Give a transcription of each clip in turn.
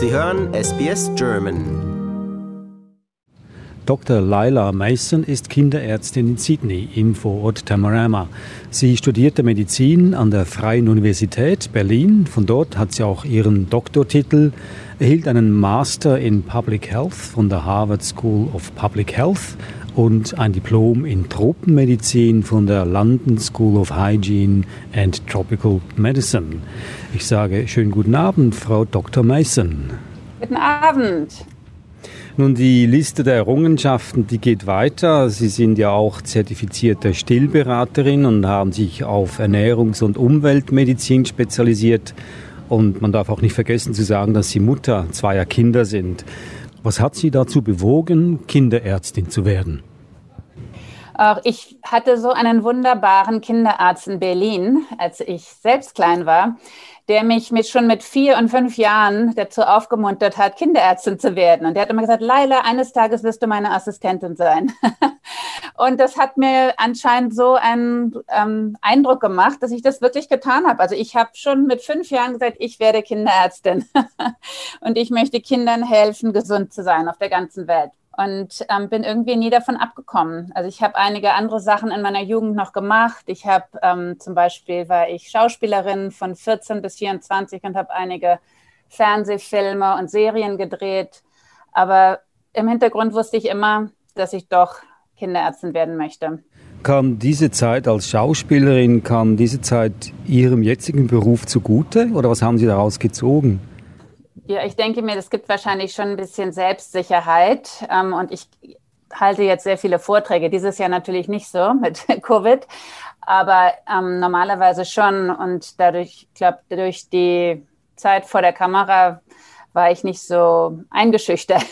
Sie hören SBS German. Dr. Lila Mason ist Kinderärztin in Sydney im Vorort Tamarama. Sie studierte Medizin an der Freien Universität Berlin. Von dort hat sie auch ihren Doktortitel, erhielt einen Master in Public Health von der Harvard School of Public Health und ein Diplom in Tropenmedizin von der London School of Hygiene and Tropical Medicine. Ich sage schönen guten Abend, Frau Dr. Mason. Guten Abend. Nun, die Liste der Errungenschaften, die geht weiter. Sie sind ja auch zertifizierte Stillberaterin und haben sich auf Ernährungs- und Umweltmedizin spezialisiert. Und man darf auch nicht vergessen zu sagen, dass Sie Mutter zweier Kinder sind. Was hat Sie dazu bewogen, Kinderärztin zu werden? Ich hatte so einen wunderbaren Kinderarzt in Berlin, als ich selbst klein war, der mich schon mit 4 und 5 Jahren dazu aufgemuntert hat, Kinderärztin zu werden. Und der hat immer gesagt, Laila, eines Tages wirst du meine Assistentin sein. Und das hat mir anscheinend so einen Eindruck gemacht, dass ich das wirklich getan habe. Also ich habe schon mit 5 Jahren gesagt, ich werde Kinderärztin. Und ich möchte Kindern helfen, gesund zu sein auf der ganzen Welt. Und bin irgendwie nie davon abgekommen. Also ich habe einige andere Sachen in meiner Jugend noch gemacht. Ich habe zum Beispiel, war ich Schauspielerin von 14 bis 24 und habe einige Fernsehfilme und Serien gedreht. Aber im Hintergrund wusste ich immer, dass ich doch Kinderärztin werden möchte. Kam diese Zeit als Schauspielerin, kam diese Zeit Ihrem jetzigen Beruf zugute? Oder was haben Sie daraus gezogen? Ja, ich denke mir, das gibt wahrscheinlich schon ein bisschen Selbstsicherheit. Und ich halte jetzt sehr viele Vorträge. Dieses Jahr natürlich nicht so mit Covid, aber normalerweise schon. Und dadurch, ich glaube, durch die Zeit vor der Kamera war ich nicht so eingeschüchtert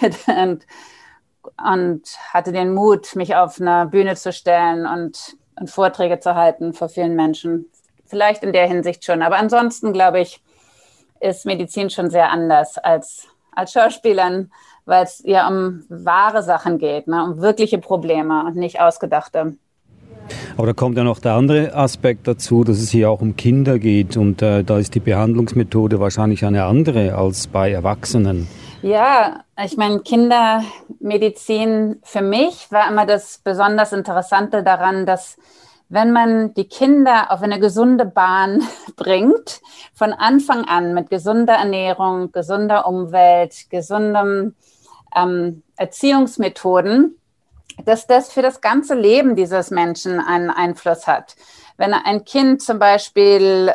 und hatte den Mut, mich auf eine Bühne zu stellen und Vorträge zu halten vor vielen Menschen. Vielleicht in der Hinsicht schon. Aber ansonsten, glaube ich, ist Medizin schon sehr anders als Schauspielern, weil es ja um wahre Sachen geht, ne? Um wirkliche Probleme und nicht ausgedachte. Aber da kommt ja noch der andere Aspekt dazu, dass es hier auch um Kinder geht und da ist die Behandlungsmethode wahrscheinlich eine andere als bei Erwachsenen. Ja, ich meine, Kindermedizin für mich war immer das besonders Interessante daran, dass wenn man die Kinder auf eine gesunde Bahn bringt, von Anfang an mit gesunder Ernährung, gesunder Umwelt, gesunden Erziehungsmethoden, dass das für das ganze Leben dieses Menschen einen Einfluss hat. Wenn ein Kind zum Beispiel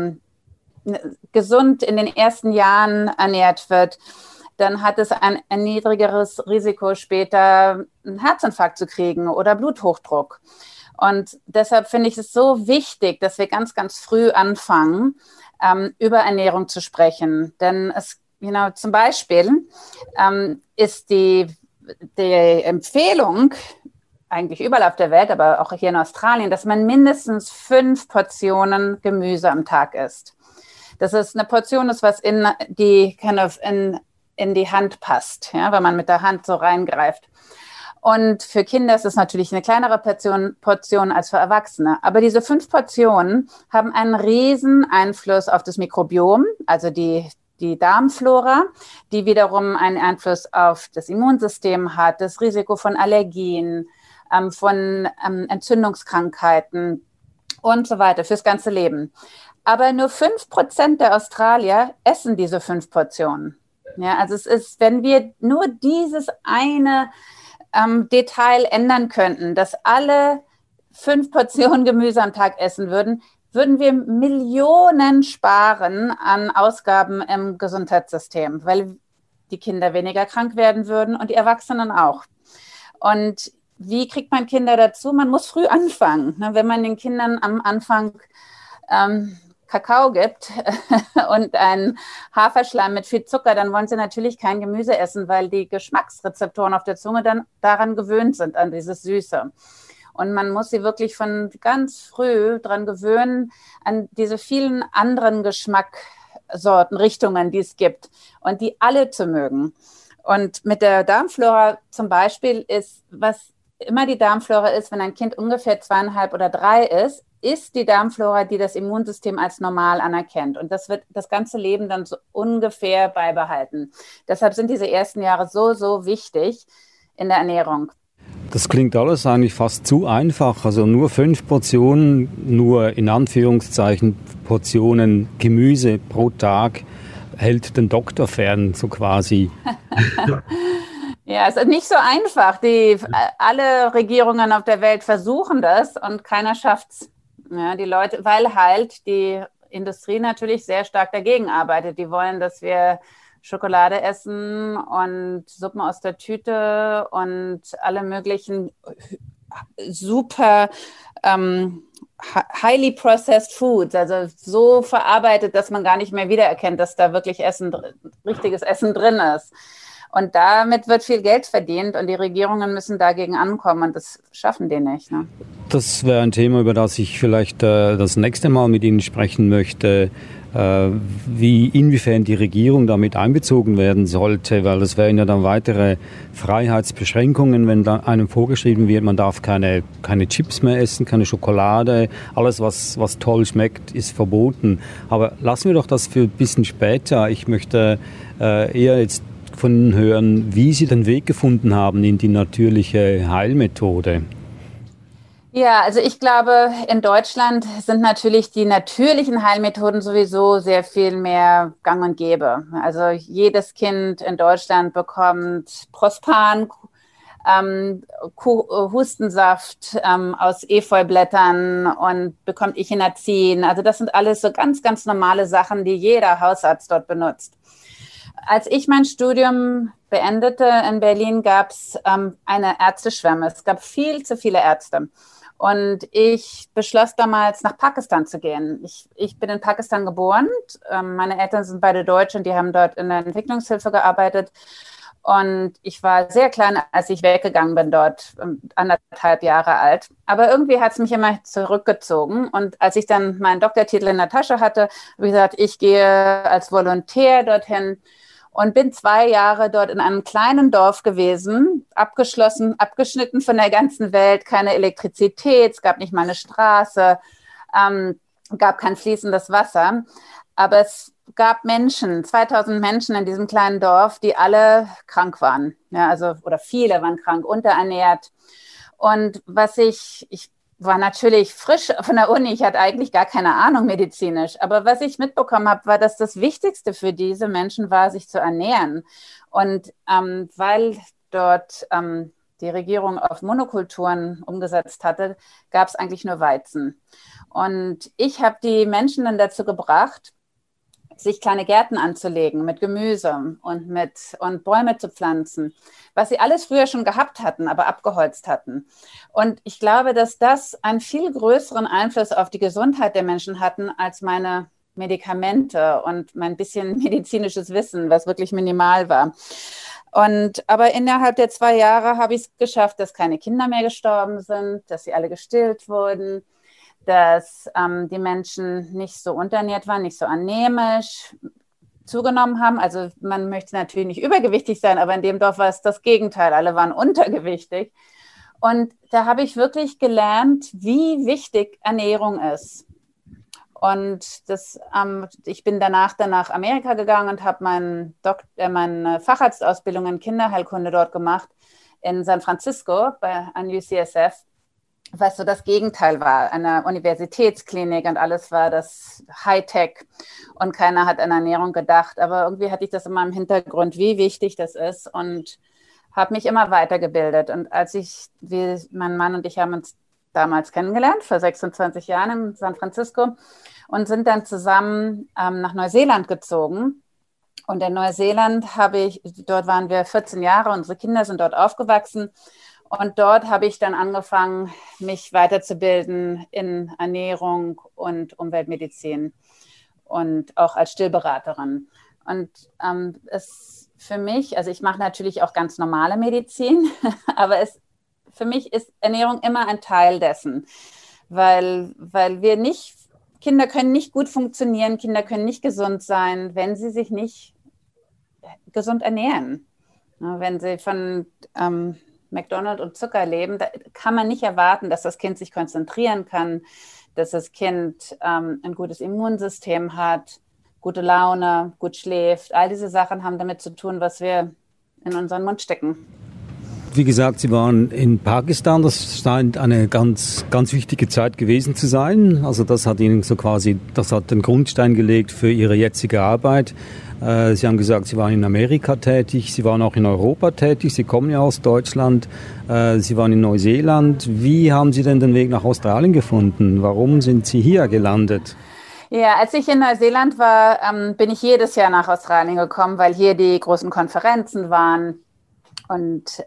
gesund in den ersten Jahren ernährt wird, dann hat es ein niedrigeres Risiko, später einen Herzinfarkt zu kriegen oder Bluthochdruck. Und deshalb finde ich es so wichtig, dass wir ganz, ganz früh anfangen, über Ernährung zu sprechen. Denn zum Beispiel ist die Empfehlung, eigentlich überall auf der Welt, aber auch hier in Australien, dass man mindestens 5 Portionen Gemüse am Tag isst. Das ist eine Portion, was in die Hand passt, ja, wenn man mit der Hand so reingreift. Und für Kinder ist es natürlich eine kleinere Portion als für Erwachsene. Aber diese 5 Portionen haben einen riesen Einfluss auf das Mikrobiom, also die Darmflora, die wiederum einen Einfluss auf das Immunsystem hat, das Risiko von Allergien, von Entzündungskrankheiten und so weiter fürs ganze Leben. Aber nur 5% der Australier essen diese 5 Portionen. Ja, also es ist, wenn wir nur dieses eine Detail ändern könnten, dass alle 5 Portionen Gemüse am Tag essen würden wir Millionen sparen an Ausgaben im Gesundheitssystem, weil die Kinder weniger krank werden würden und die Erwachsenen auch. Und wie kriegt man Kinder dazu? Man muss früh anfangen. Wenn man den Kindern am Anfang Kakao gibt und einen Haferschleim mit viel Zucker, dann wollen sie natürlich kein Gemüse essen, weil die Geschmacksrezeptoren auf der Zunge dann daran gewöhnt sind, an dieses Süße. Und man muss sie wirklich von ganz früh daran gewöhnen, an diese vielen anderen Geschmackssorten, Richtungen, die es gibt und die alle zu mögen. Und mit der Darmflora zum Beispiel ist, was immer die Darmflora ist, wenn ein Kind ungefähr 2,5 oder 3 ist die Darmflora, die das Immunsystem als normal anerkennt. Und das wird das ganze Leben dann so ungefähr beibehalten. Deshalb sind diese ersten Jahre so, so wichtig in der Ernährung. Das klingt alles eigentlich fast zu einfach. Also nur 5 Portionen, nur in Anführungszeichen Portionen Gemüse pro Tag hält den Doktor fern, so quasi. Ja, es ist nicht so einfach. Alle Regierungen auf der Welt versuchen das und keiner schafft's. Ja, die Leute, weil halt die Industrie natürlich sehr stark dagegen arbeitet. Die wollen, dass wir Schokolade essen und Suppen aus der Tüte und alle möglichen super highly processed foods, also so verarbeitet, dass man gar nicht mehr wiedererkennt, dass da wirklich richtiges Essen drin ist. Und damit wird viel Geld verdient und die Regierungen müssen dagegen ankommen und das schaffen die nicht. Ne? Das wäre ein Thema, über das ich vielleicht das nächste Mal mit Ihnen sprechen möchte, inwiefern die Regierung damit einbezogen werden sollte, weil das wären ja dann weitere Freiheitsbeschränkungen, wenn da einem vorgeschrieben wird, man darf keine Chips mehr essen, keine Schokolade, alles was toll schmeckt, ist verboten. Aber lassen wir doch das für ein bisschen später. Ich möchte eher jetzt von Ihnen hören, wie Sie den Weg gefunden haben in die natürliche Heilmethode. Ja, also ich glaube, in Deutschland sind natürlich die natürlichen Heilmethoden sowieso sehr viel mehr gang und gäbe. Also jedes Kind in Deutschland bekommt Prospan, Hustensaft aus Efeublättern und bekommt Echinazin. Also das sind alles so ganz, ganz normale Sachen, die jeder Hausarzt dort benutzt. Als ich mein Studium beendete in Berlin, gab es eine Ärzteschwemme. Es gab viel zu viele Ärzte. Und ich beschloss damals, nach Pakistan zu gehen. Ich bin in Pakistan geboren. Meine Eltern sind beide Deutsch und die haben dort in der Entwicklungshilfe gearbeitet. Und ich war sehr klein, als ich weggegangen bin dort, 1,5 Jahre alt. Aber irgendwie hat es mich immer zurückgezogen. Und als ich dann meinen Doktortitel in der Tasche hatte, habe ich gesagt, ich gehe als Volontär dorthin. Und bin 2 Jahre dort in einem kleinen Dorf gewesen, abgeschnitten von der ganzen Welt, keine Elektrizität, es gab nicht mal eine Straße, gab kein fließendes Wasser. Aber es gab Menschen, 2000 Menschen in diesem kleinen Dorf, die alle krank waren. Ja, also, oder viele waren krank, unterernährt. Und ich war natürlich frisch von der Uni, ich hatte eigentlich gar keine Ahnung medizinisch, aber was ich mitbekommen habe, war, dass das Wichtigste für diese Menschen war, sich zu ernähren. Und weil dort die Regierung auf Monokulturen umgesetzt hatte, gab es eigentlich nur Weizen. Und ich habe die Menschen dann dazu gebracht, sich kleine Gärten anzulegen mit Gemüse und Bäume zu pflanzen, was sie alles früher schon gehabt hatten, aber abgeholzt hatten. Und ich glaube, dass das einen viel größeren Einfluss auf die Gesundheit der Menschen hatten als meine Medikamente und mein bisschen medizinisches Wissen, was wirklich minimal war. Aber innerhalb der 2 Jahre habe ich es geschafft, dass keine Kinder mehr gestorben sind, dass sie alle gestillt wurden, dass die Menschen nicht so unterernährt waren, nicht so anämisch zugenommen haben. Also man möchte natürlich nicht übergewichtig sein, aber in dem Dorf war es das Gegenteil. Alle waren untergewichtig. Und da habe ich wirklich gelernt, wie wichtig Ernährung ist. Und ich bin danach nach Amerika gegangen und habe meine Facharztausbildung in Kinderheilkunde dort gemacht, in San Francisco an UCSF. Was so das Gegenteil war, eine Universitätsklinik und alles war das Hightech und keiner hat an Ernährung gedacht. Aber irgendwie hatte ich das immer im Hintergrund, wie wichtig das ist und habe mich immer weitergebildet. Und mein Mann und ich haben uns damals kennengelernt, vor 26 Jahren in San Francisco und sind dann zusammen nach Neuseeland gezogen. Und in Neuseeland dort waren wir 14 Jahre, unsere Kinder sind dort aufgewachsen. Und dort habe ich dann angefangen, mich weiterzubilden in Ernährung und Umweltmedizin und auch als Stillberaterin. Und für mich, also ich mache natürlich auch ganz normale Medizin, aber für mich ist Ernährung immer ein Teil dessen, weil Kinder können nicht gut funktionieren, Kinder können nicht gesund sein, wenn sie sich nicht gesund ernähren. Wenn sie von McDonald's und Zucker leben, da kann man nicht erwarten, dass das Kind sich konzentrieren kann, dass das Kind ein gutes Immunsystem hat, gute Laune, gut schläft. All diese Sachen haben damit zu tun, was wir in unseren Mund stecken. Wie gesagt, Sie waren in Pakistan. Das scheint eine ganz, ganz wichtige Zeit gewesen zu sein. Also das hat Ihnen das hat den Grundstein gelegt für Ihre jetzige Arbeit. Sie haben gesagt, Sie waren in Amerika tätig, Sie waren auch in Europa tätig. Sie kommen ja aus Deutschland. Sie waren in Neuseeland. Wie haben Sie denn den Weg nach Australien gefunden? Warum sind Sie hier gelandet? Ja, als ich in Neuseeland war, bin ich jedes Jahr nach Australien gekommen, weil hier die großen Konferenzen waren. Und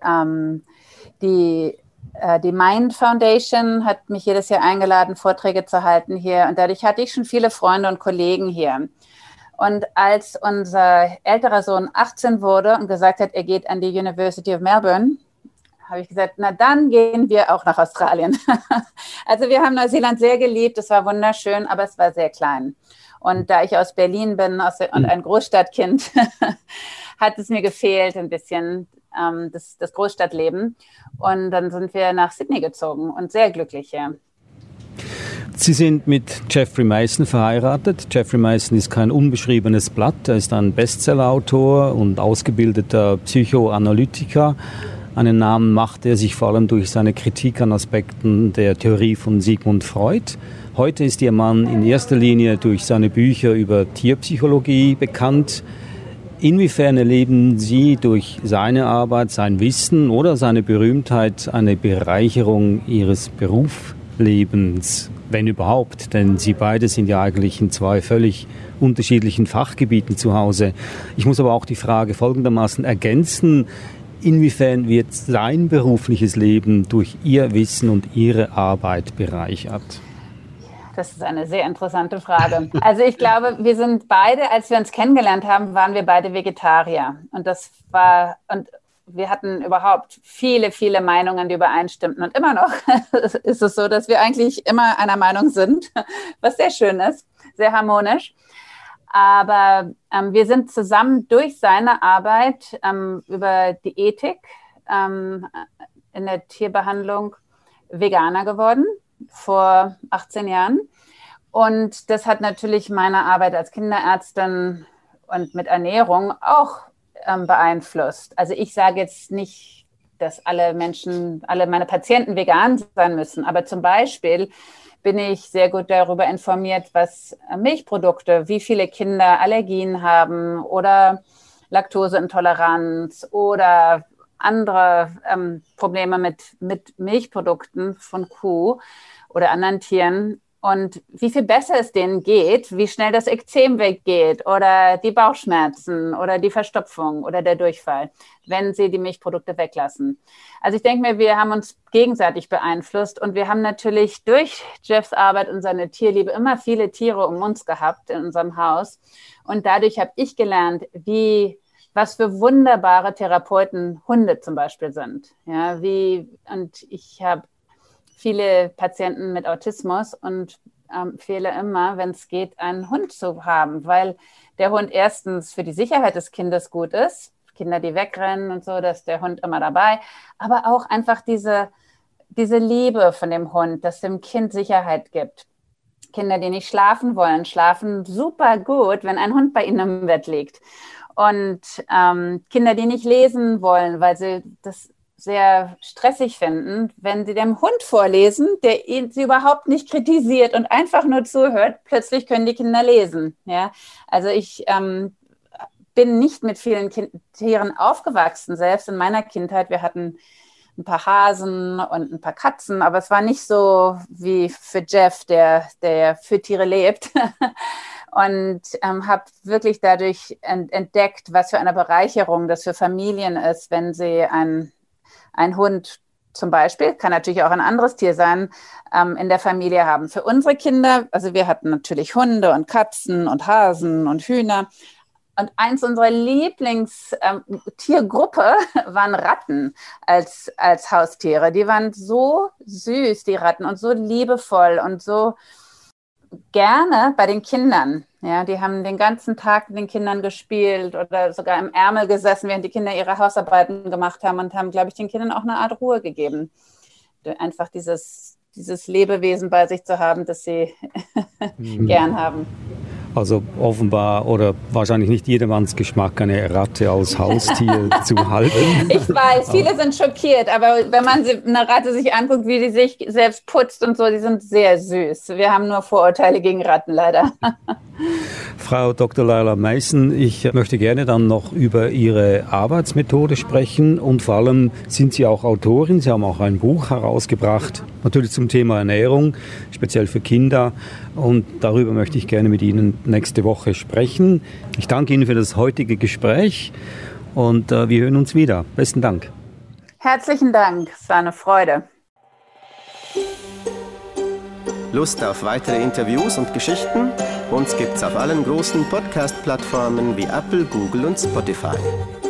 die Mind Foundation hat mich jedes Jahr eingeladen, Vorträge zu halten hier. Und dadurch hatte ich schon viele Freunde und Kollegen hier. Und als unser älterer Sohn 18 wurde und gesagt hat, er geht an die University of Melbourne, habe ich gesagt, na dann gehen wir auch nach Australien. Also wir haben Neuseeland sehr geliebt, es war wunderschön, aber es war sehr klein. Und da ich aus Berlin bin und ein Großstadtkind, hat es mir gefehlt ein bisschen, das Großstadtleben. Und dann sind wir nach Sydney gezogen und sehr glücklich hier. Sie sind mit Jeffrey Mason verheiratet. Jeffrey Mason ist kein unbeschriebenes Blatt. Er ist ein Bestsellerautor und ausgebildeter Psychoanalytiker. Einen Namen macht er sich vor allem durch seine Kritik an Aspekten der Theorie von Sigmund Freud. Heute ist Ihr Mann in erster Linie durch seine Bücher über Tierpsychologie bekannt. Inwiefern erleben Sie durch seine Arbeit, sein Wissen oder seine Berühmtheit eine Bereicherung Ihres Berufslebens, wenn überhaupt? Denn Sie beide sind ja eigentlich in zwei völlig unterschiedlichen Fachgebieten zu Hause. Ich muss aber auch die Frage folgendermaßen ergänzen: Inwiefern wird sein berufliches Leben durch Ihr Wissen und Ihre Arbeit bereichert? Das ist eine sehr interessante Frage. Also ich glaube, wir sind beide, als wir uns kennengelernt haben, waren wir beide Vegetarier. Und wir hatten überhaupt viele, viele Meinungen, die übereinstimmten. Und immer noch ist es so, dass wir eigentlich immer einer Meinung sind, was sehr schön ist, sehr harmonisch. Aber wir sind zusammen durch seine Arbeit über die Ethik in der Tierbehandlung Veganer geworden, vor 18 Jahren. Und das hat natürlich meine Arbeit als Kinderärztin und mit Ernährung auch beeinflusst. Also ich sage jetzt nicht, dass alle meine Patienten vegan sein müssen, aber zum Beispiel bin ich sehr gut darüber informiert, was Milchprodukte, wie viele Kinder Allergien haben oder Laktoseintoleranz oder andere Probleme mit Milchprodukten von Kuh oder anderen Tieren und wie viel besser es denen geht, wie schnell das Ekzem weggeht oder die Bauchschmerzen oder die Verstopfung oder der Durchfall, wenn sie die Milchprodukte weglassen. Also ich denke mir, wir haben uns gegenseitig beeinflusst und wir haben natürlich durch Jeffs Arbeit und seine Tierliebe immer viele Tiere um uns gehabt in unserem Haus und dadurch habe ich gelernt, was für wunderbare Therapeuten Hunde zum Beispiel sind. Ja, und ich habe viele Patienten mit Autismus und empfehle immer, wenn es geht, einen Hund zu haben, weil der Hund erstens für die Sicherheit des Kindes gut ist, Kinder, die wegrennen und so, da ist der Hund immer dabei, aber auch einfach diese Liebe von dem Hund, das dem Kind Sicherheit gibt. Kinder, die nicht schlafen wollen, schlafen super gut, wenn ein Hund bei ihnen im Bett liegt. Und Kinder, die nicht lesen wollen, weil sie das sehr stressig finden, wenn sie dem Hund vorlesen, der sie überhaupt nicht kritisiert und einfach nur zuhört, plötzlich können die Kinder lesen. Ja? Also ich bin nicht mit vielen Tieren aufgewachsen, selbst in meiner Kindheit. Wir hatten ein paar Hasen und ein paar Katzen, aber es war nicht so wie für Jeff, der für Tiere lebt. Und habe wirklich dadurch entdeckt, was für eine Bereicherung das für Familien ist, wenn sie einen Hund zum Beispiel, kann natürlich auch ein anderes Tier sein, in der Familie haben. Für unsere Kinder, also wir hatten natürlich Hunde und Katzen und Hasen und Hühner. Und eins unserer Lieblingstiergruppe waren Ratten als Haustiere. Die waren so süß, die Ratten, und so liebevoll und so gerne bei den Kindern. Ja, die haben den ganzen Tag mit den Kindern gespielt oder sogar im Ärmel gesessen, während die Kinder ihre Hausarbeiten gemacht haben und haben, glaube ich, den Kindern auch eine Art Ruhe gegeben. Einfach dieses Lebewesen bei sich zu haben, das sie gern haben. Also offenbar oder wahrscheinlich nicht jedermanns Geschmack, eine Ratte als Haustier zu halten. Ich weiß, viele sind schockiert, aber wenn man eine Ratte sich anguckt, wie die sich selbst putzt und so, die sind sehr süß. Wir haben nur Vorurteile gegen Ratten leider. Frau Dr. Laila Meissen, ich möchte gerne dann noch über Ihre Arbeitsmethode sprechen und vor allem sind Sie auch Autorin. Sie haben auch ein Buch herausgebracht, natürlich zum Thema Ernährung, speziell für Kinder, und darüber möchte ich gerne mit Ihnen nächste Woche sprechen. Ich danke Ihnen für das heutige Gespräch und wir hören uns wieder. Besten Dank. Herzlichen Dank, es war eine Freude. Lust auf weitere Interviews und Geschichten? Uns gibt's auf allen großen Podcast-Plattformen wie Apple, Google und Spotify.